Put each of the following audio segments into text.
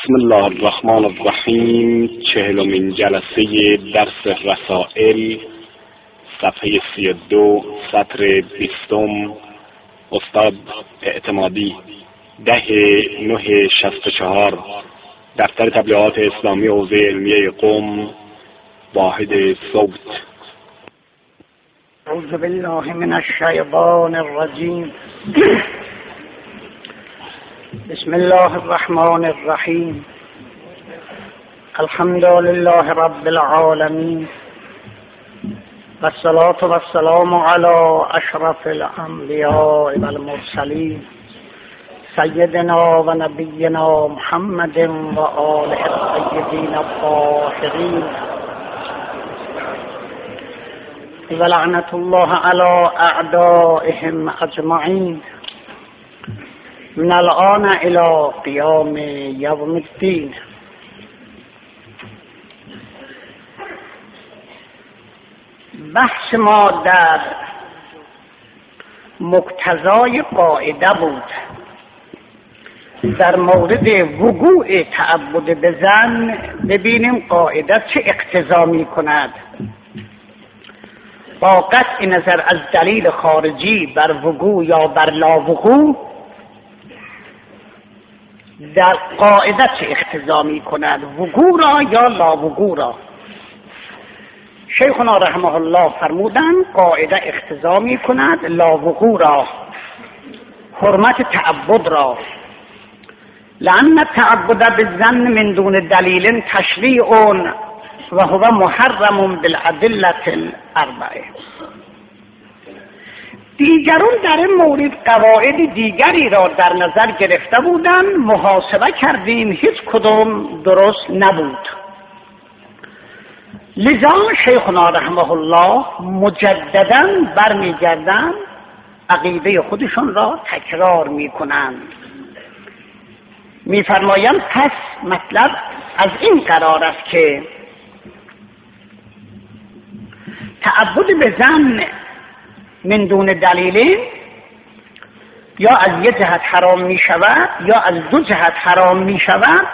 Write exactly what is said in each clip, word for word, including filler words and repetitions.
بسم الله الرحمن الرحیم. چهلمین جلسه درس رسائل، صفحه سی و دو، سطر بیستم. استاد اعتمادی، ده نه شصت و چهار، دفتر تبلیغات اسلامی حوزه علمیه قم، واحد صوت. اعوذ بالله من الشیطان الرجیم. بسم الله الرحمن الرحیم. الحمد لله رب العالمین والصلاة والسلام علی اشرف الانبیاء والمرسلین سیدنا و نبینا محمد و آله الطیبین الطاهرین و لعنت الله علی اعدائهم اجمعین من الان الى قیام یوم الدین. بحث ما در مقتضای قاعده بود در مورد وقوع تعبد به زن. ببینیم قاعده چه اقتضا می کند. با قطع نظر از دلیل خارجی بر وقوع یا بر لا وقوع، در قاعده چه اقتضا می کند، وقوع را یا لا وقوع را. شیخنا رحمه الله فرمودند قاعده اقتضا می کند لا وقوع را، حرمت تعبد را. لأن التعبد بالظن من دون دلیل تشریع و هو محرم بالادله الاربعه. دیگران در این مورد قواعد دیگری را در نظر گرفته بودند، محاسبه کردیم هیچ کدام درست نبود. لذا شیخنا رحمه الله مجددا برمیگردند عقیده خودشون را تکرار میکنند. میفرمایند پس مطلب از این قرار است که تعبد به زن من دون دلیل یا از یک جهت حرام می شود یا از دو جهت حرام می شود،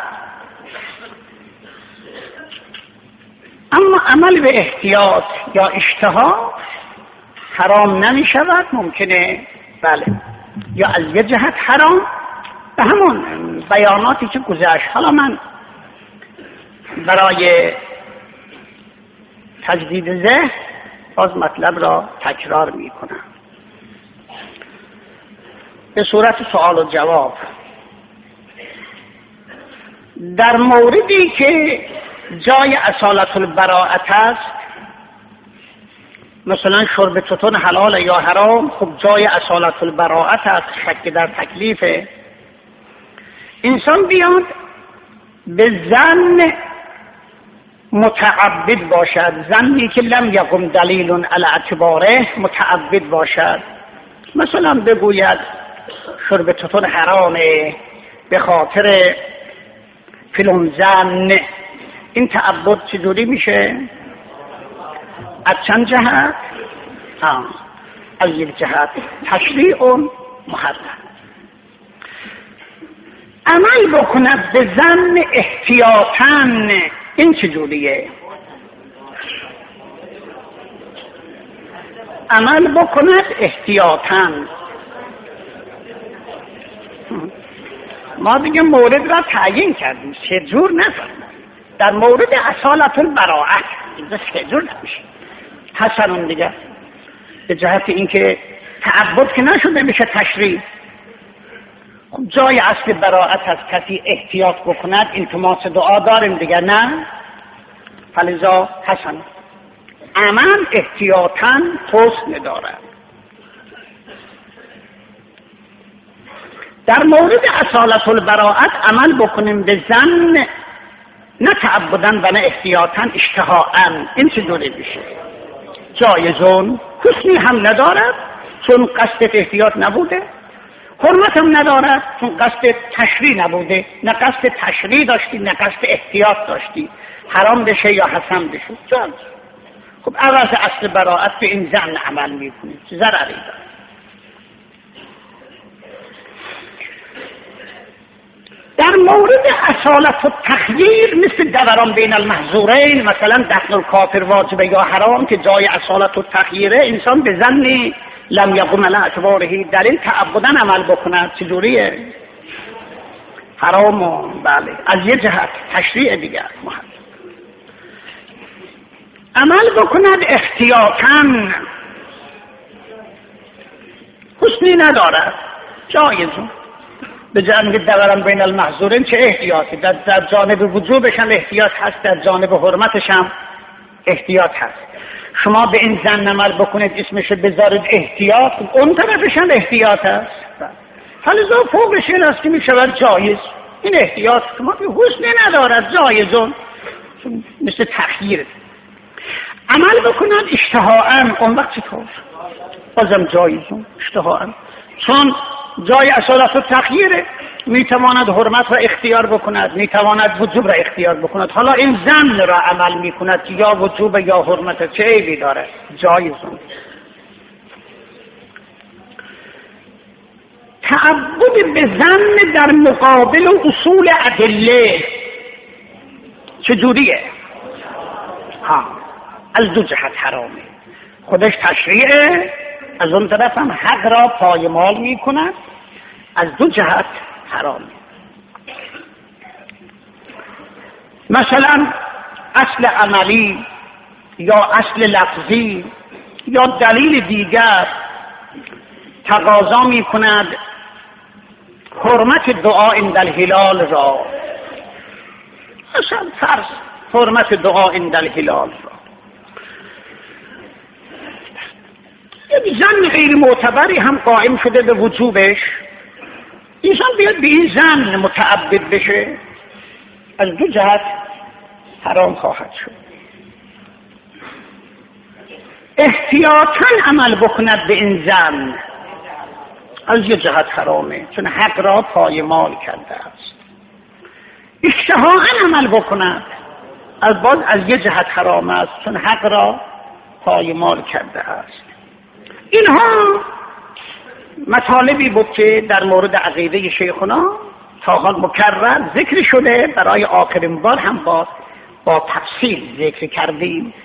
اما عمل به احتیاط یا اشتها حرام نمی شود. ممکنه بله یا از یک جهت حرام، به همون بیاناتی که گذشت. حالا من برای تجدید ذهن باز مطلب را تکرار می کنم به صورت سوال و جواب. در موردی که جای اصالت البراءت است، مثلا شرب توتون حلال یا حرام، خب جای اصالت البراءت است، شک در تکلیفه. انسان بیاد به زن متعبد باشد، زنی که لم یقم دلیل علی اعتباره متعبد باشد. مثلا بگوید شرب توتون حرامه به خاطر فلان زن. این تعبد چجوری میشه؟ از چند جهت؟ آه. از یک جهت تشریع محرم. عمل بکند به زن احتیاطاً. این چجوریه؟ عمل بکند احتیاطاً. ما دیگه مورد را تعیین کردیم، سه جور نفرماییم. در مورد اصالت البراءت اینجا سه جور نمیشه. حسنون دیگه به جهت اینکه تعبد که نشده میشه تشریع. خب جای اصل براءت از کسی احتیاط بکند، التماس دعا داریم دیگه، نه؟ فلذا حسن عمل احتیاطاً حسن دارد. در مورد اصالت البراءت عمل بکنیم به زن، نه تعبداً و نه احتیاطاً، اشتهاءاً. این چجوری میشه؟ جایزون، حسنی هم ندارد چون قصد احتیاط نبوده، حرمت هم ندارد چون قصد تشریع نبوده. نه قصد تشریع داشتی نه قصد احتیاط داشتی، حرام بشه یا حسن بشه. جان خب عوض اصل براءت به این زن عمل میکنید، چه ضرری داره؟ در مورد اصالت و تخییر مثل دوران بین المحظورین، مثلا دفن الکافر واجبه یا حرام که جای اصالت و تخییره، انسان به ظن لم یقم علی اعتباره در این تعبدن عمل بکند چجوریه؟ حرام و بله از یه جهت تشریع دیگر محل عمل بکند احتیاطاً حسنی ندارد، جایزه. به جانب دوران بین المحظورین چه احتیاطی؟ در, در جانب وجوبش هم احتیاط هست، در جانب حرمتش هم احتیاط هست. شما به این زن عمل بکنید اسمش بذارید احتیاط، اون طرفش هم احتیاط هست. فلذا فوقش این است که می شود جایز. این احتیاط شما که حسنی ندارد، جایزون مثل تخییر. عمل بکنند اشتهاءً، اون وقت چطور؟ بازم جایزون اشتهاءً، چون جای اصالت و تخییره، میتواند حرمت را اختیار بکند، میتواند وجوب را اختیار بکند. حالا این زن را عمل میکند که یا وجوب یا حرمت، چه عیبی داره؟ جایزون. تعبد به زن در مقابل اصول ادله چجوریه؟ ها از دو جهت حرامه، خودش تشریعه، از اون طرف هم حق را پایمال می کند، از دو جهت حرامه. مثلا اصل عملی یا اصل لفظی یا دلیل دیگر تقاضا می کند حرمت دعا عند الهلال را، مثلا فرض حرمت دعا عند الهلال را. یک زن غیر معتبری هم قائم شده به وجوبش، انسان بیاد به این زن متعبد بشه، از دو جهت حرام خواهد شد. احتیاطاً عمل بکند به این زن، از یک جهت حرامه، چون حق را پایمال کرده است. اشتهاءً عمل بکند، از باز از یک جهت حرام است، چون حق را پایمال کرده است. اینها مطالبی بود که در مورد عقیده شیخنا تا حال مکرر ذکر شده، برای آخرین بار هم با با تفصیل ذکر کردیم.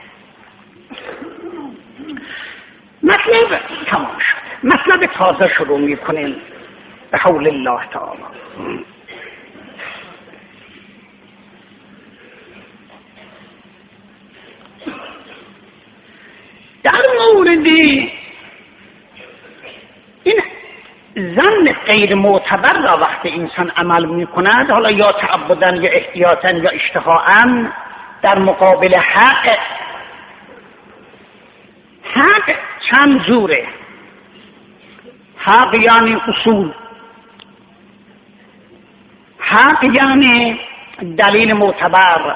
مطلب تمام شد، مطلب تازه شروع میکنیم به حول الله تعالی. در مورد این ظن غیر معتبر را وقتی انسان عمل می کند، حالا یا تعبداً یا احتیاطاً یا اشتهاءً، در مقابل حق. حق چند جوره. حق یعنی اصول، حق یعنی دلیل معتبر،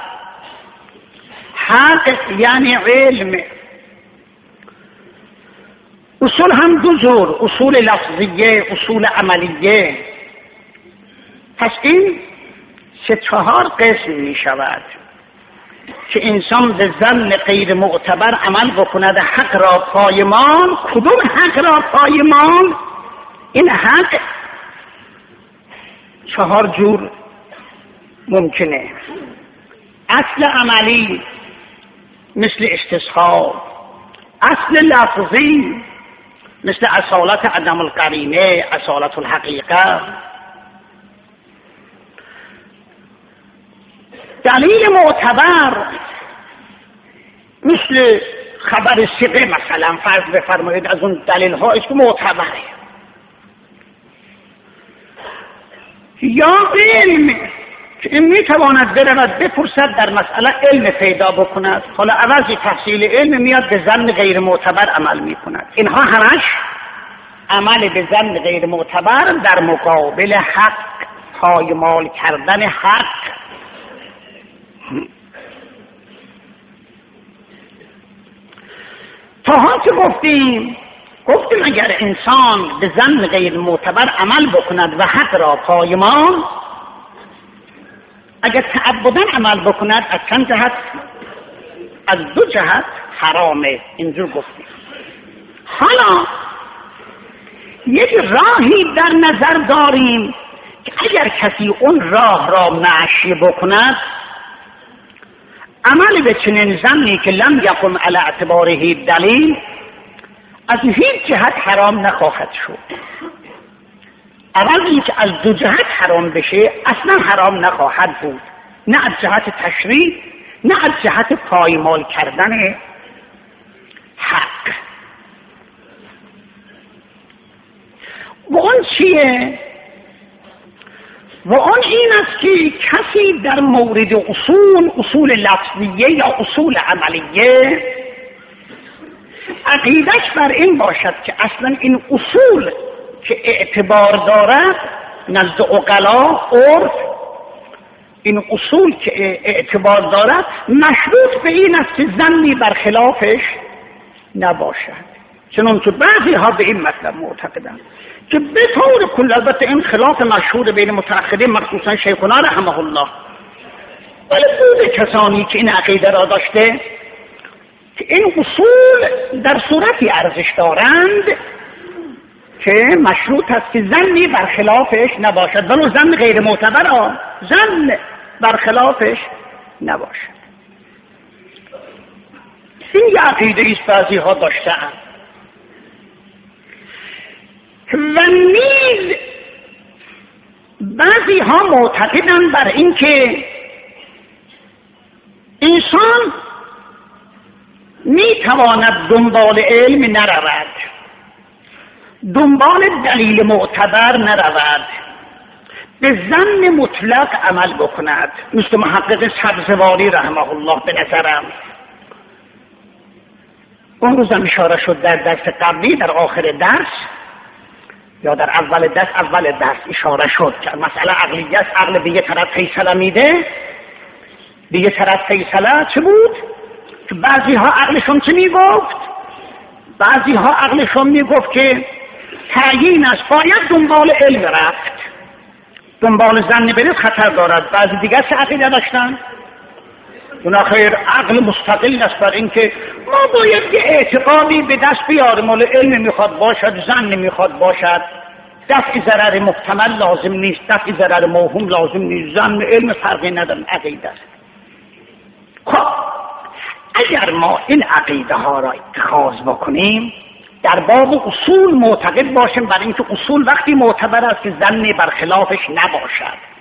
حق یعنی علم. اصول هم دو جور، اصول لفظیه، اصول عملیه. پس این سه چهار قسم می شود که انسان به ظن غیر معتبر عمل بکند، حق را پایمال. کدوم حق را پایمال؟ این حق چهار جور ممکنه. اصل عملی مثل استصحاب، اصل لفظی مثل اصالت عدم القرینه، اصالت الحقیقه. دلیل معتبر مثل خبر ثقه، مثلا فرض بفرمایید از اون دلیل ها است که معتبره. یا علم که این میتواند برود بپرسد در مسئله علم پیدا بکند، حالا عوضی تحصیل علم میاد به ظن غیر معتبر عمل میکند. اینها همش عمل به ظن غیر معتبر در مقابل حق، پایمال کردن حق. تا ها که گفتیم گفتیم اگر انسان به ظن غیر معتبر عمل بکند و حق را پایمال، اگر تعبداً عمل بکند از چند جهت؟ از دو جهت حرامه. اینجور گفتیم. حالا یک راهی در نظر داریم که اگر کسی اون راه را معشی بکند، عمل به چنین ظنی که لم یقم علی اعتباره دلیل از هیچ جهت حرام نخواهد شد. اول اینکه از دو جهت حرام بشه اصلا حرام نخواهد بود، نه از جهت تشریع نه از جهت پایمال کردن حق. و اون چیه؟ و اون این است که کسی در مورد اصول اصول لفظیه یا اصول عملیه عقیدش بر این باشد که اصلا این اصول که اعتبار دارد نزد عقلا عرف، این اصول که اعتبار دارد مشروط به این است که ظنی برخلافش نباشد. چنان که بعضی ها به این مطلب معتقدند که به طور کل، البته این خلاف مشهور بین متأخرین مخصوصا شیخنا رحمه الله، ولی بوده کسانی که این عقیده را داشته که این اصول در صورتی ارزش دارند که مشروط است که ظنی برخلافش نباشد، ولو ظن غیر معتبر، ظن برخلافش نباشد. این یه عقیده ایست بعضی ها داشته‌اند. و نیز بعضی ها معتقدند بر این که انسان می تواند دنبال علم نرود، دنبال دلیل معتبر نرود، به ظن مطلق عمل بکند، مثل محقق سبزواری رحمه الله. به نظرم اون روزم اشاره شد در درس قبلی، در آخر درس یا در اول درس اول درس اشاره شد که مسئله عقلیه است. عقل به یه طرف فیصله میده، به یه طرف فیصله چه بود؟ که بعضی ها عقلشون چه میگفت؟ بعضی ها عقلشون میگفت که تعیین است، باید دنبال علم رفت، دنبال ظن برید خطر دارد. بعضی دیگر چه عقیده داشتن؟ اونا خیر عقل مستقل است بر این که ما باید یه اعتقادی به دست بیاریم، مال علم میخواد باشد، ظن میخواد باشد، دفع ضرر محتمل لازم نیست، دفع ضرر موهوم لازم نیست، ظن علم فرقی نداره، عقیده است. خب اگر ما این عقیده ها را اتخاذ بکنیم، در باب اصول معتقد باشیم بر اینکه اصول وقتی معتبر است که ظنی برخلافش نباشد،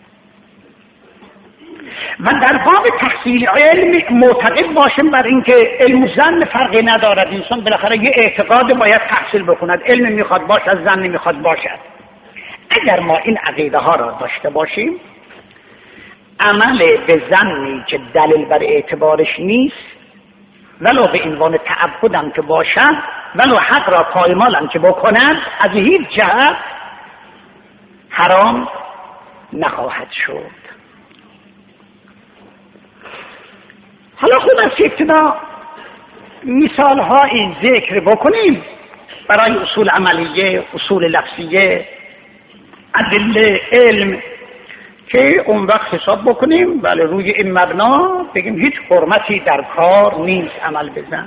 و در باب تحصیل علم معتقد باشیم بر اینکه علم و ظن فرقی ندارد، انسان بالاخره یه اعتقاد باید تحصیل بکند، علم میخواد باشد، ظن میخواد باشد. اگر ما این عقیده ها را داشته باشیم، عمل به ظنی که دلیل بر اعتبارش نیست، ولو به عنوان تعبدم که باشد، ولو حق را پایمالم که بکند، از هیچ جهت حرام نخواهد شد. حالا خود از ابتدا مثال هایی ذکر بکنیم برای اصول عملیه، اصول لفظیه، ادله علم، که اون وقت حساب بکنیم ولی روی این مبنا بگیم هیچ حرمتی در کار نیست عمل بزن.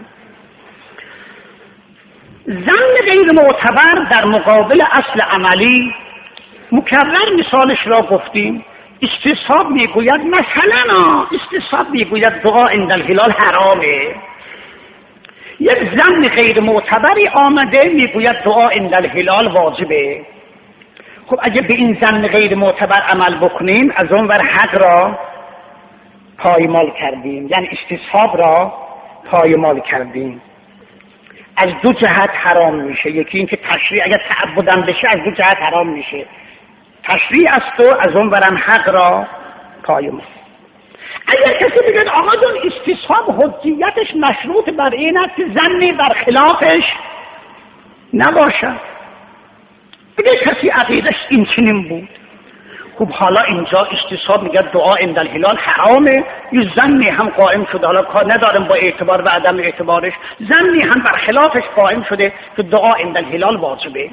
ظن غیر معتبر در مقابل اصل عملی، مکرر مثالش را گفتیم. استصحاب میگوید مثلا استصحاب میگوید دعا عند الهلال حرامه، یک ظن غیر معتبری آمده میگوید دعا عند الهلال واجبه. خب اگه به این ظن غیر معتبر عمل بکنیم، از اون ور حق را پایمال کردیم، یعنی استصحاب را پایمال کردیم. از دو جهت حرام میشه. یکی این که تشریع اگر تعبدن بشه از دو جهت حرام میشه، تشریع است و از اون برم حق را پایمال. اگر کسی بگه آقا جون استصحاب حجیتش مشروط بر این است که ظنی بر خلافش نباشد، بگه کسی عقیدش این چنین بود، خب حالا اینجا استصحاب میگه دعا عند الهلال حرامه، یه ظنی هم قائم شده، حالا کار ندارم با اعتبار و عدم اعتبارش، ظنی هم بر خلافش قائم شده که دعا عند الهلال واجبه.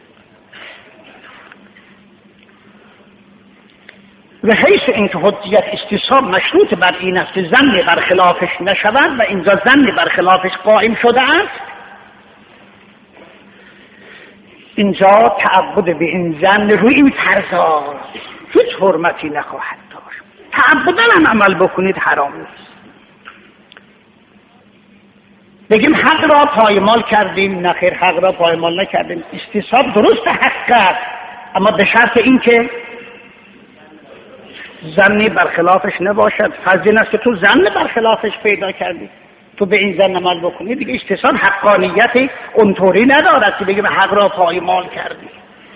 و حیث اینکه حجیت استصحاب مشروط بر این است که ظنی بر خلافش نشود و اینجا ظنی بر خلافش قائم شده است، اینجا تعبد به این زن روی این طرزا هیچ حرمتی نخواهد داشت. تعبداً هم عمل بکنید حرام نیست. بگیم حق را پایمال کردیم، نه خیر، حق را پایمال نکردیم. استصحاب درست حق است، اما به شرط این که زنی برخلافش نباشد. فرض این است که تو زن برخلافش پیدا کردی، تو به این زن عمل بکنی، دیگه استصحاب حقانیت اونطوری ندارد که بگیم حق را پایمال کردی.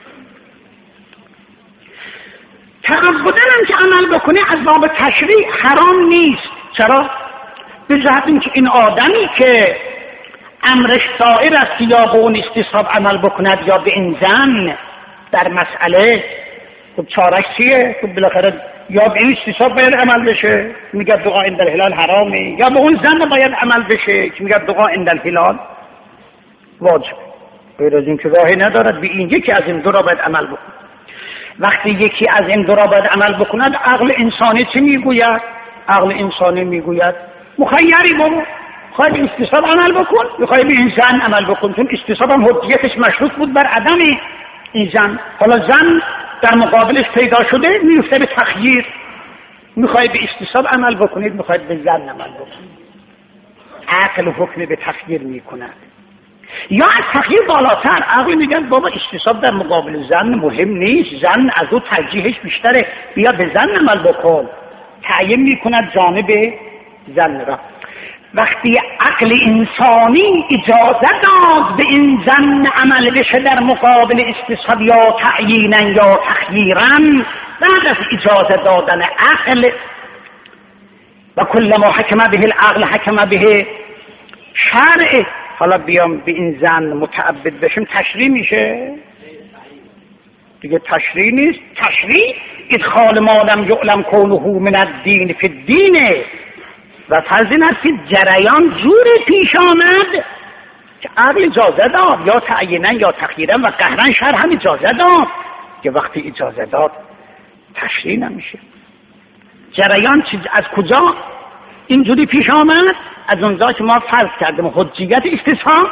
تعبداً هم که عمل بکنی از باب تشریع حرام نیست. چرا؟ به جهت اینکه این آدمی که امرش سائر است یا به اون استصحاب عمل بکند یا به این زن در مسئله، خب چارش چیه؟ خب بالاخره یا به این استصحاب باید عمل بشه میگه دعا عند الهلال حرامه، یا به اون زن باید عمل بشه که میگه دعا عند الهلال واجب. غیر از این که راهی ندارد، به این یکی از این دو را باید عمل بکند. وقتی یکی از این دو را باید عمل بکند، عقل انسانی چی میگوید؟ عقل انسانی میگوید مخیری بابا، خواهی به استصحاب عمل بکن، میخوای به این زن عمل بکن، چون استصحاب هم حجیتش مشروط بود بر عدم این زن. حالا زن در مقابلش پیدا شده، میفته به تخییر، میخوای به استصحاب عمل بکنید، میخواید به زن عمل بکنید. عقل حکم به تخییر میکند. یا از تخییر بالاتر، عقل میگن بابا استصحاب در مقابل زن مهم نیست، زن از او ترجیحش بیشتره، بیا به زن عمل بکن. تعیین میکند جانب زن را. وقتی عقل انسانی اجازه داد به این زن عمل بشه در مقابل استصحاب یا تعیینا یا تخییرا، بعد از اجازه دادن عقل و کل ما حکم به العقل حکم به شرع، حالا بیام به این زن متعبد بشیم، تشریع میشه دیگه؟ تشریع نیست. تشریع ادخال ما لم یعلم کونه من الدین فی الدین، و فرض این است که جریان جوری پیش آمد که عقل اجازه داد یا تعیینا یا تخییرا و قهرا شرع هم اجازه داد، که وقتی اجازه داد تشریع نمیشه. جریان از کجا اینجوری پیش آمد؟ از اونجا که ما فرض کردیم حجیت استصحاب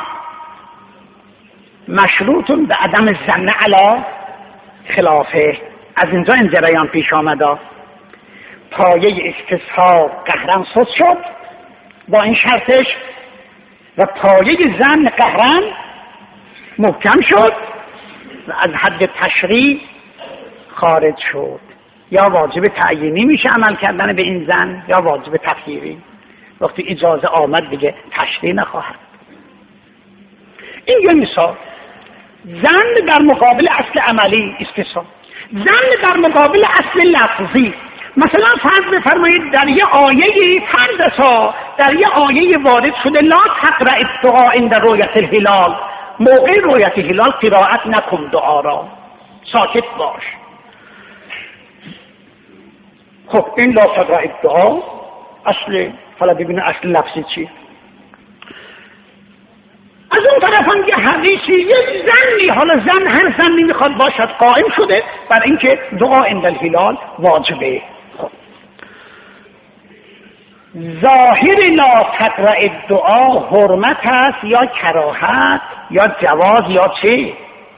مشروط به عدم ظن علی خلافه، از اینجا این جریان پیش آمد. پایه استصحاب قهرن سوز شد با این شرطش و پایه زن قهرن محکم شد و از حد تشریع خارج شد. یا واجب تعیینی میشه عمل کردن به این زن یا واجب تخییری. وقتی اجازه آمد دیگه تشریع نخواهد. این یه مثال. زن در مقابل اصل عملی استصحاب، زن در مقابل اصل لفظی. مثلا فرض بفرمایید در یه آیه فرض ها در یه آیه وارد شده لا تقرأ الدعاء عند رؤیت الهلال، موقع رؤیت هلال قرائت نکن دعا را، ساکت باش. خب این لا تقرأ الدعاء اصل، حالا ببینید اصل لفظی چی. از اون طرف هم یه حدیثی یه زنی، حالا زن هر زنی میخواد باشد قائم شده بر اینکه دعا عند الهلال واجبه. خب ظاهر لا تقرأ الدعا حرمت است یا کراهت یا جواز یا چه؟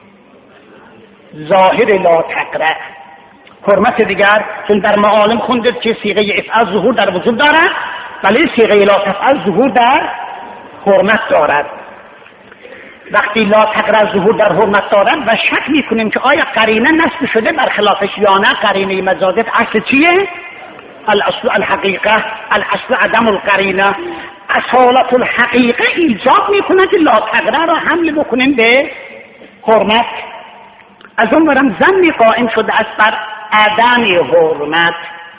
ظاهر لا تقرأ حرمت دیگر، چون در معالم خوندید که صیغه افعل ظهور در وجود دارد، ولی صیغه لا تفعل ظهور در حرمت دارد. وقتی لا تقرأ ظهور در حرمت دارد و شک میکنیم که آیا قرینه نصب شده برخلافش یا نه، قرینه مجازات اصل چیه؟ الاصل الحقیقه، الاصل عدم القرینه. اصالت الحقیقه ایجاب میکنه که لا تقرأ را حمل بکنیم به حرمت. از اون برم زنی قائم شده است بر عدم حرمت.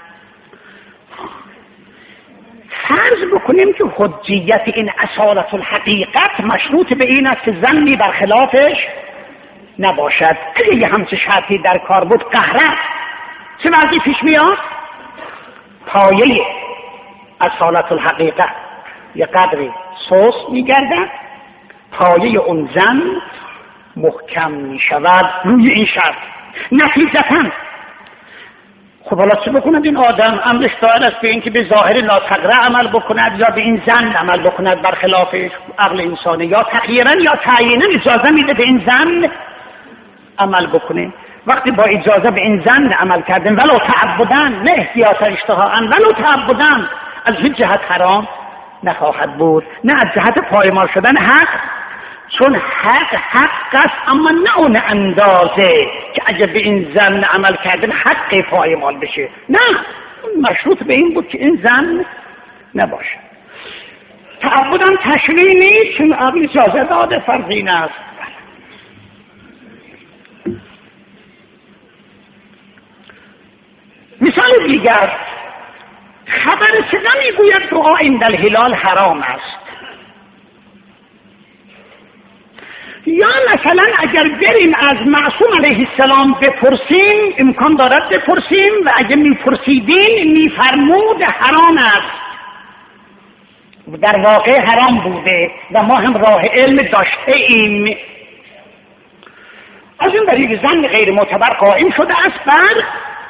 فرض بکنیم که حجیت این اصالت الحقیقت مشروط به این است که زنی برخلافش نباشد. اگه یه همچه شرطی در کار بود قهره چه وضعی پیش میاد؟ پایه اصالت الحقیقت یه قدری سوس میگردد، پایه اون زن محکم میشود روی این شرط. نتیجتاً خب حالا چه بکند این آدم؟ امرش دائر است به این که به ظاهر لا تقرأ عمل بکند یا به این زن عمل بکند برخلافش. عقل انسانی یا تغییرا یا تعیینا اجازه میده به این زن عمل بکنه. وقتی با اجازه به این زن عمل کردن ولو تعبدن، نه احتیاطا اشتهاء، ولو تعبدن، از هیچ جهت حرام نخواهد بود، نه از جهت پایمال شدن حق، چون حق حق است اما نه اون اندازه که اگه به این زن عمل کردن حق پایمال بشه، نه، مشروط به این بود که این زن نباشه. تعبدن تشریع نیست، چون عقل اجازه داده، فرضین است. مثال دیگر، خبر صدا میگوید دعا عند الهلال حرام است. یا مثلا اگر بریم از معصوم علیه السلام بپرسیم، امکان دارد بپرسیم و اگر میپرسیدیم میفرمود حرام است، در واقع حرام بوده و ما هم راه علم داشته ایم. از این طریق زن غیر معتبر قائم شده است بر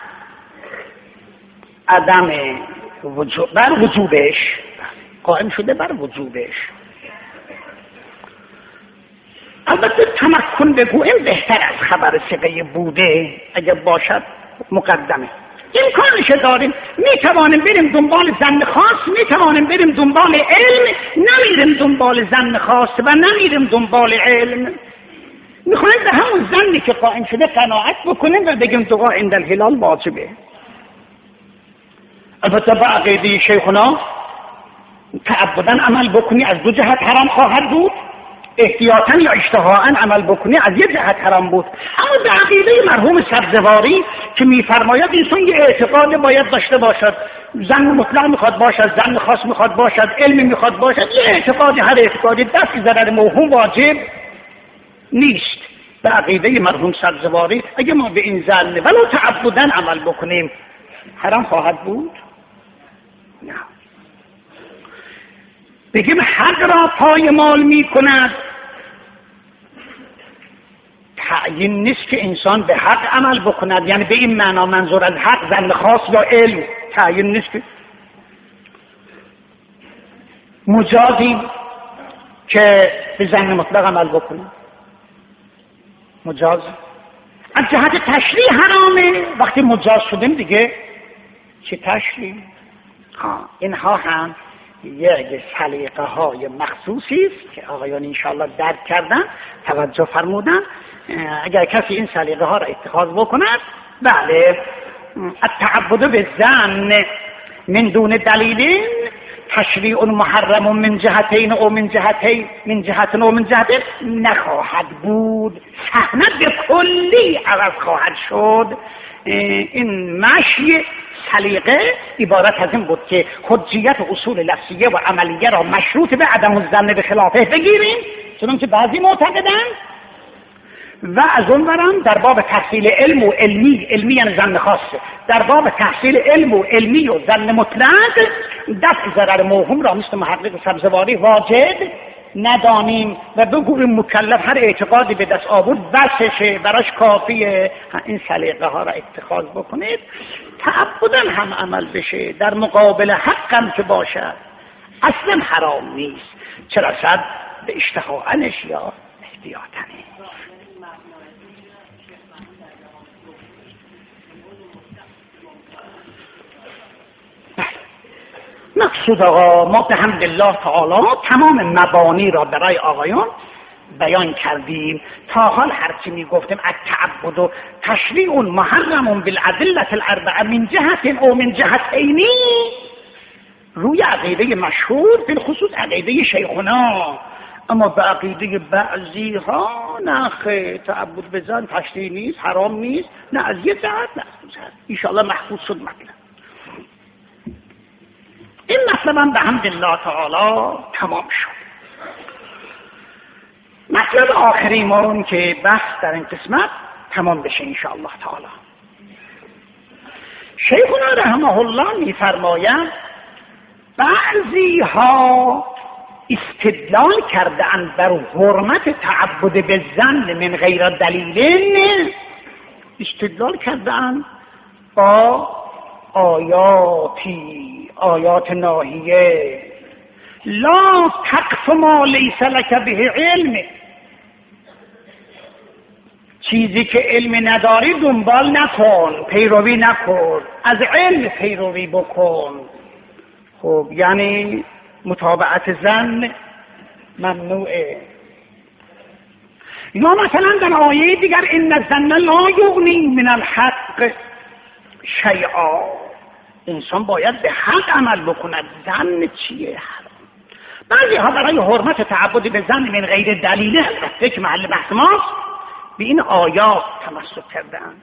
عدم وجوب، بر وجوبش قائم شده، بر وجوبش. البته تمکن بگویم بهتر از خبر ثقه بوده اگر باشد مقدمه. امکانش داریم، میتوانیم بریم دنبال زن خاص، میتوانیم بریم دنبال علم، نمیریم دنبال زن خاص و نمیریم دنبال علم. میخوایم به همون زنی که قائم شده قناعت بکنیم و بگیم دعا عند الهلال واجبه. البته با عقیده شیخنا تعبدن عمل بکنی از دو جهت حرام خواهد بود، احتیاطاً یا اشتهاءً عمل بکنی از یک جهت حرام بود. اما به عقیده مرحوم سبزواری که میفرماید انسان یه اعتقاد باید داشته باشد، زن مطلق میخواد باشد، زن خاص میخواد باشد، علم میخواد باشد، یه اعتقاد، هر اعتقادی دفع ضرر موهوم واجب نیست. به عقیده مرحوم سبزواری اگه ما به این زن ولو تعبدن عمل بکنیم حرام خواهد بود؟ نه. بگیم حق را پایمال می کند، تعیین نیست که انسان به حق عمل بکند، یعنی به این معنا منظور از حق زن خاص یا علم، تعیین نیست که مجازی که به زن مطلق عمل بکنه، مجاز از جهت تشریع حرامه. وقتی مجاز شدیم دیگه چه تشریع؟ ها اینها هم یک سلیقه های مخصوصی است که آقایان انشاءالله درک کردن، توجه فرمودن. اگر کسی این سلیقه ها را اتخاذ بکند، بله، التعبد بالظن من دون دلیل تشریع محرم من جهتین او من جهتین من جهتین او من جهتین نخواهد بود، صحنه به کلی عوض خواهد شد. این مشی سلیقه عبارت از این بود که حجیت اصول لفظیه و عملیه را مشروط به عدم الظن به خلافه بگیریم، چون که بعضی معتقدن، و از اون برم در باب تحصیل علم و علمی، علمی یعنی ظن خاصه، در باب تحصیل علم و علمی و ظن مطلق دفع ضرر موهوم را مثل محقق سبزواری واجب ندانیم و بگوییم مکلف هر اعتقادی به دست آورد بسشه، براش کافیه. این سلیقه ها را اتخاذ بکنید، تعبدن هم عمل بشه، در مقابل حقم که باشد اصلا حرام نیست، چه رسد به اشتهاءنش یا احتیاطنه. مقصود آقا ما به حمدالله تعالی تمام مبانی را برای آقایان بیان کردیم. تا حال هرچی می گفتیم التعبد و تشریع محرم بالعدلة الاربعه من جهت او من جهتین، روی عقیده مشهور بالخصوص عقیده شیخنا. اما به عقیده بعضی ها نخه، تعبد به زن تشریع نیست، حرام نیست، نه از یه جهت نه از دو جهت. انشاءالله محفوظ شد مطلب. این مطلب هم به حمدالله تعالی تمام شد. مطلب آخری ما که بحث در این قسمت تمام بشه انشاءالله تعالی. شیخنا رحمه الله میفرمایند بعضی ها استدلال کردند بر حرمت تعبد به زن من غیر دلیل، استدلال کردند با آیاتی، آیات ناهیه، لا تقف ما لیس لک به علم، چیزی که علم نداری دنبال نکن، پیروی نکن، از علم پیروی بکن. خب یعنی متابعت ظن ممنوعه. یا مثلا در آیه دیگر ان الظن لا یغنی من الحق شیئا، انسان باید به حق عمل بکند. ظن چیه؟ بعضی ها برای حرمت تعبد به ظن من غیر دلیل البته که محل بحث ماست به این آیات تمسک کردند.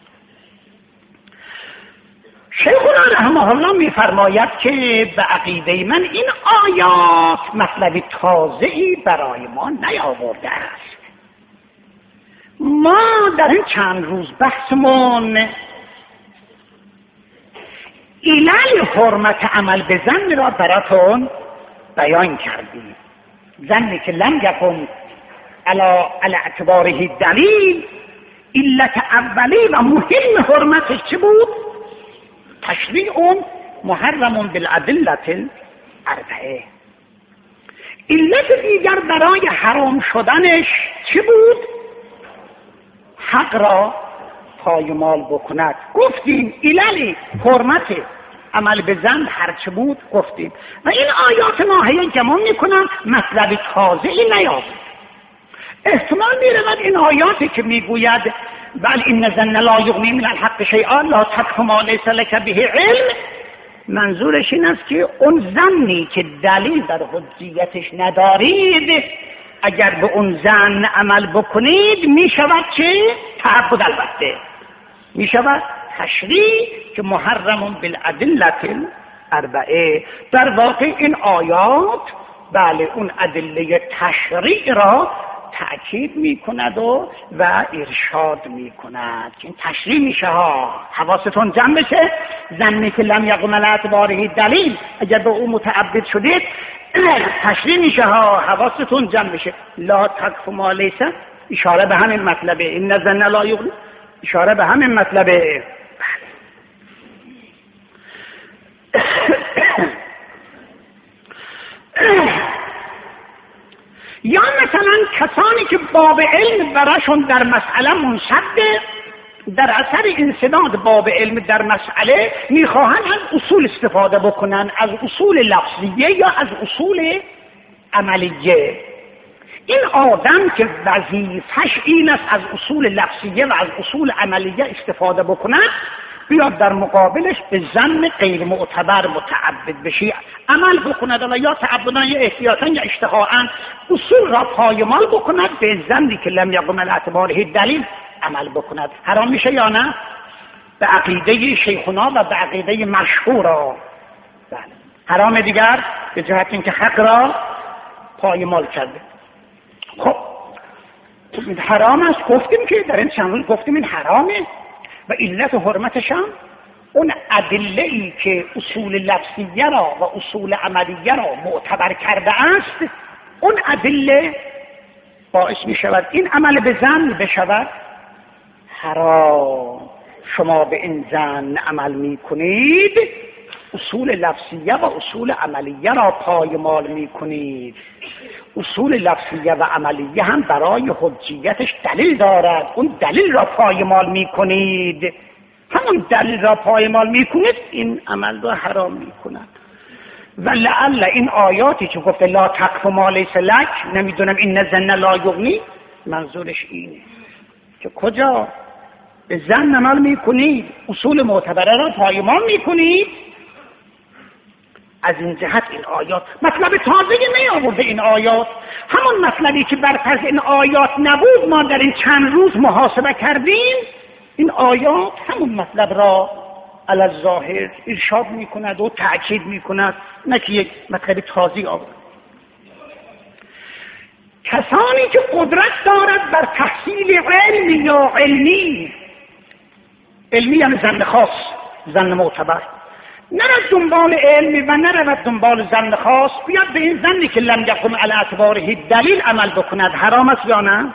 شیخنا رحمه الله میفرماید که به عقیده من این آیات مطلب تازه‌ای برای ما نیاورده است. ما در این چند روز بحثمون علل حرمت عمل به ظن را براتون بیان کردیم. ظنی که لم یکن علی اعتباره دلیل، علت اولی و مهم حرمتش چه بود؟ تشریع محرم بالادله الاربعه. علت دیگر برای حرام شدنش چه بود؟ حق را پایمال بکند. گفتیم علل حرمت عمل به ظن هرچه بود گفتیم و این آیات ناهی گمان میکنن مطلب تازه‌ای نیابد. احتمال میرود این آیاتی که میگوید بل این ظن لا یغنی من الحق شیئا لا تکف ما لیس لک به علم، منظورش این است که اون ظنی که دلیل در حجیتش ندارید اگر به اون ظن عمل بکنید میشود چه؟ تعبد. البته میشود تشریع که محرم بالادله الاربعه. در واقع این آیات بله اون ادله تشریع را تأکید میکند و و ارشاد میکند که این تشریع میشه ها. حواستون جمع بشه. ظنی که لم یقم علی اعتباره دلیل اگر به او متعبد شدید تشریع میشه ها. حواستون جمع بشه. لا تکف ما لیس اشاره به همین مطلبه. این ظن لا یغنی اشاره به همین مطلبه. یا مثلا کسانی که باب علم براشون در مسئله منصده، در اثر انسداد باب علم در مسئله میخواهند از اصول استفاده بکنن، از اصول لفظیه یا از اصول عملیه. این آدم که وظیفه‌اش این است از اصول لفظیه و از اصول عملیه استفاده بکند بیاد در مقابلش به ظن غیر معتبر متعبد بشی عمل بکند و یا تعبداً یا احتیاطاً یا اشتهاءً اصول را پایمال بکند به ظنی که لم یقم علی اعتباره دلیل عمل بکند. حرام میشه یا نه؟ به عقیده شیخنا و به عقیده مشهورا بله حرام. دیگر به جهت اینکه حق را پایمال کرده. خب این حرام است. گفتیم که در این چند روز گفتیم این حرامه و علت حرمتش هم اون ادله‌ای که اصول لفظیه را و اصول عملیه را معتبر کرده است اون ادله باعث می شود این عمل به ظن بشود حرام. شما به این ظن عمل می کنید، اصول لفظیه و اصول عملیه را پایمال می کنید. اصول لفظیه و عملیه هم برای حجیتش دلیل دارد، اون دلیل را پایمال می کنید. همون دلیل را پایمال می کنید این عمل را حرام می کند. و لعل این آیاتی که گفته لا تقف ما لیس لک، نمیدونم این ظن لا یغنی، منظورش اینه که کجا به ظن عمل می کنید، اصول معتبره را پایمال می کنید. از این جهت این آیات مطلب تازه‌ای نیاورده. این آیات همون مطلبی که بر فرض این آیات نبود ما در این چند روز محاسبه کردیم، این آیات همون مطلب را علی الظاهر ارشاد میکند و تأکید میکند، نه که یک مطلب تازه آورد. کسانی که قدرت دارد بر تحصیل علم یا علمی، علمی یعنی ظن خاص، ظن معتبر، نرد دنبال علمی و نرد دنبال ظن خاص، بیاد به این ظنی که لم یقم علی اعتباره دلیل عمل بکند، حرام است یا نه؟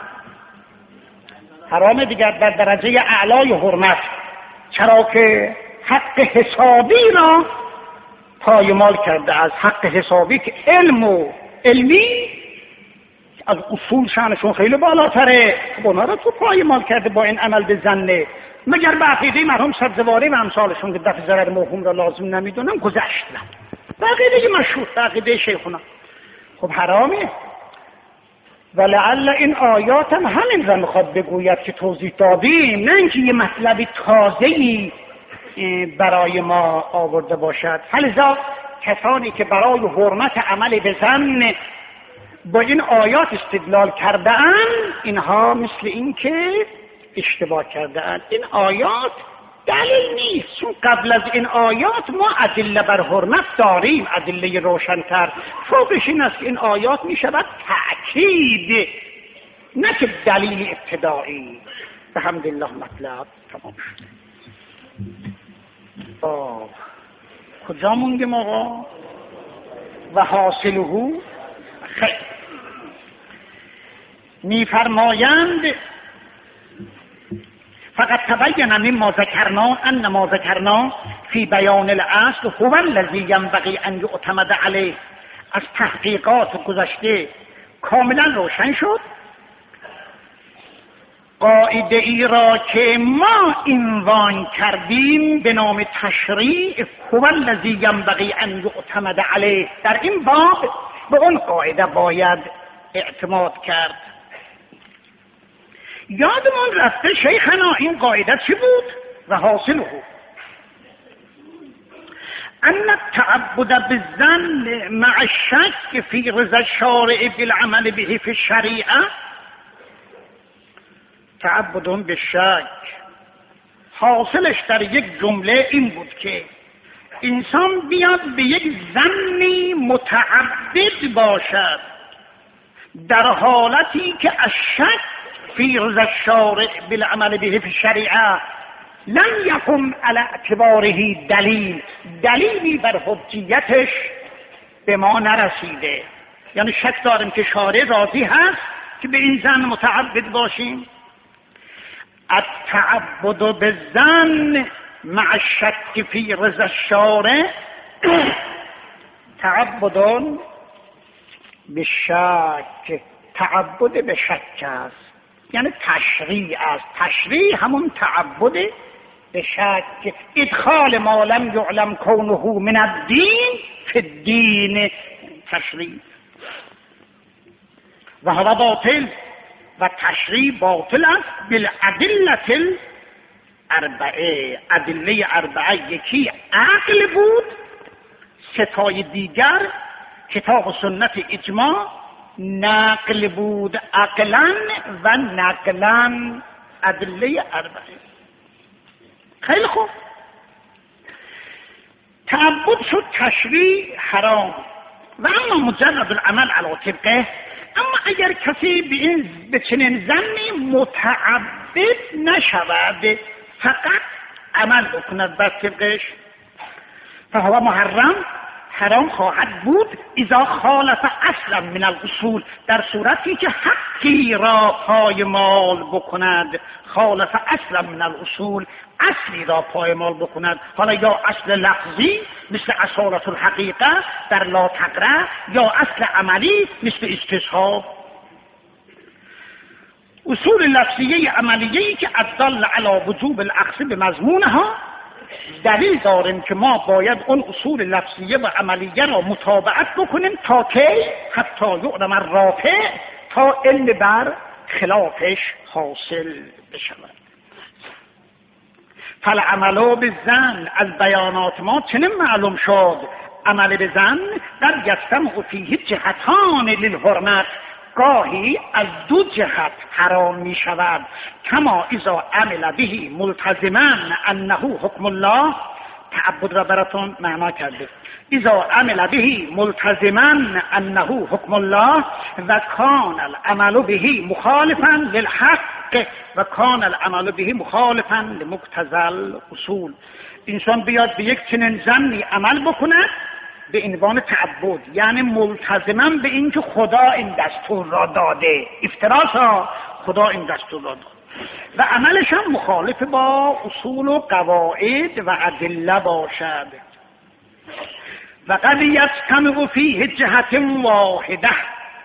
حرام دیگر در درجه اعلای حرمت. چرا که حق حسابی را پایمال کرده. از حق حسابی که علم و علمی از اصول شانشون خیلی بالاتره، اونا رو تو پایمال کرده با این عمل به زنه، مگر به عقیده مرحوم سبزواری و امثالشون که دفع ضرر موهوم را لازم نمیدونن گذشتن، به عقیده مشهور، به عقیده شیخونا. خب حرامه. ولعل این آیات هم همین را میخواد بگوید که توضیح دادیم، نه اینکه یه مطلب تازه‌ای برای ما آورده باشد. لذا کسانی که برای حرمت عمل به زن با این آیات استدلال کرده اند، اینها مثل این که اشتباه کرده اند. این آیات دلیل نیست، چون قبل از این آیات ما ادله بر حرمت داریم، ادله روشن‌تر. فوقش این است که این آیات می شود تأکید، نه که دلیل ابتدایی. الحمدلله مطلب تمام شد. آه کجا موندیم آقا؟ و حاصله خیر. میفرمایند فقط تبین مما ذکرنا ان ما ذکرنا فی بیان الاصل هو الذی ینبغی ان یعتمد علیه. از تحقیقات گذشته کاملا روشن شد قاعده ای را که ما عنوان کردیم به نام تشریع، هو الذی ینبغی ان یعتمد علیه، در این باب به اون قاعده باید اعتماد کرد. یادمون رفته شیخنا این قاعده چی بود؟ و حاصله ان التعبد بالظن مع الشك فی رضا الشارع بالعمل به فی الشریعه. تعبد بالشک حاصلش در یک جمله این بود که انسان بیاد به یک ظنی متعبد باشد در حالتی که الشک فی رضا الشارع بالعمل به فی الشریعه لم یقم علی اعتباره دلیل، دلیلی بر حجیتش به ما نرسیده. یعنی شک داریم که شارع راضی هست که به این ظن متعبد باشیم. التعبد بالظن مع الشک فی رضا الشارع تعبد بالشک، تعبد به شک است، یعنی تشریع است. تشریع همون تعبد به شک، ادخال ما لم یعلم کونه من الدین فی الدین، تشریع. و هوا باطل، و تشریع باطل است بالادله الاربعه. ادله اربعه یکی عقل بود، ستای دیگر کتاب و سنت اجماع نقل بود، عقلا و نقلا ادله اربعه. خیلی خوب، تعبد شد تشریع حرام و اما مجرد العمل علی طبقه. اما اگر کسی به این به چنین ظنی متعبد نشود، فقط عمل بکند بر طبقش، فهو محرم، حرام خواهد بود. اذا خالف اصلا من الاصول، در صورتی که حقی را پایمال بکند، خالف اصلا من الاصول، اصلی را پایمال بکند، حالا یا اصل لفظی مثل اصالت الحقیقه در لا تقرأ، یا اصل عملی مثل استصحاب. اصول لفظیه عملیه‌ای که ادل علی وجوب الاخذ به مضمونها، دلیل داریم که ما باید اون اصول لفظیه و عملیه را متابعت بکنیم تا که حتی یعلم الرافع، تا علم بر خلافش حاصل بشود. فالعمل بالظن، از بیانات ما چنین معلوم شد عمل به ظن در یجتمع فیه جهتان للحرمت، گاهی از دو جهت حرام می شود. کما اذا عمل به ملتزما انه حکم الله، تعبد را براتون معنا کرده، اذا عمل به ملتزما انه حکم الله و کان العمل به مخالفا للحق و کان العمل به مخالفا لمقتضی الاصول. انسان بیاد به یک چنین ظنی عمل بکند به عنوان تعبد، یعنی ملتزما به این که خدا این دستور را داده، افتراضا خدا این دستور را داده، و عملش هم مخالف با اصول و قواعد و ادله باشد. و قد یجتمع فیه جهت واحده،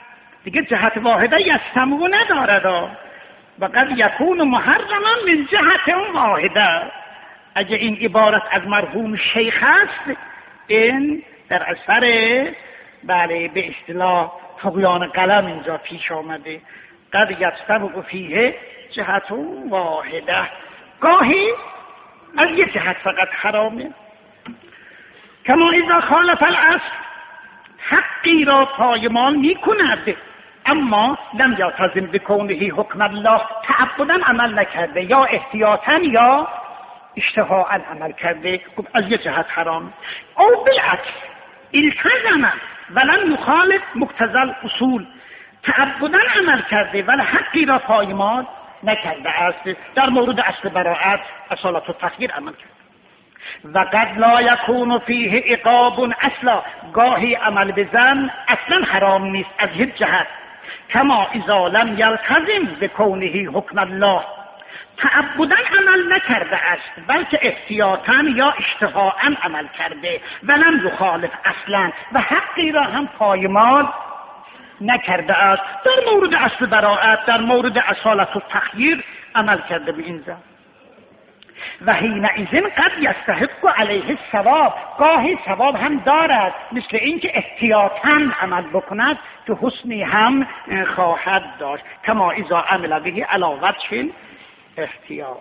دیگه جهت واحده یستمو ندارد و قد یکون محرما من جهت واحده. اگه این عبارت از مرحوم شیخ است، این در اثر بله به اصطلاح طغیان قلم اینجا پیش آمده. قد یستمو فیه جهت واحده، گاهی از یک جهت فقط حرامه. کما اذا خالف الاصل، حقی را پایمال می کند اما لم یلتزم بکونه حکم الله، تعبدا عمل نکرده یا احتیاطا یا اشتهاء عمل کرده، خب از یک جهت حرام. او بالعکس التزم ولن یخالف مقتضی الاصول، تعبدا عمل کرده ولی حقی را پایمال نکرده است. در مورد اصل براءت اصالت التخییر عمل کرده. و قد لا یکون فیه عقاب اصلا، گاهی عمل به زن اصلا حرام نیست از هیچ جهت. کما اذا لم یلتزم بکونه حکم الله، تعبدا عمل نکرده است بلکه احتیاطا یا اشتهاء عمل کرده ولم یخالف اصلا و حقی را هم پایمال نکرده است. در مورد اصل براءت، در مورد اصالت التخییر عمل کرده به این زن. و حینئذ قد یستحق علیه الثواب، گاهی ثواب هم دارد، مثل اینکه احتیاطاً عمل بکند که حسنی هم خواهد داشت. کما اذا عمل به علی وجه احتیاط.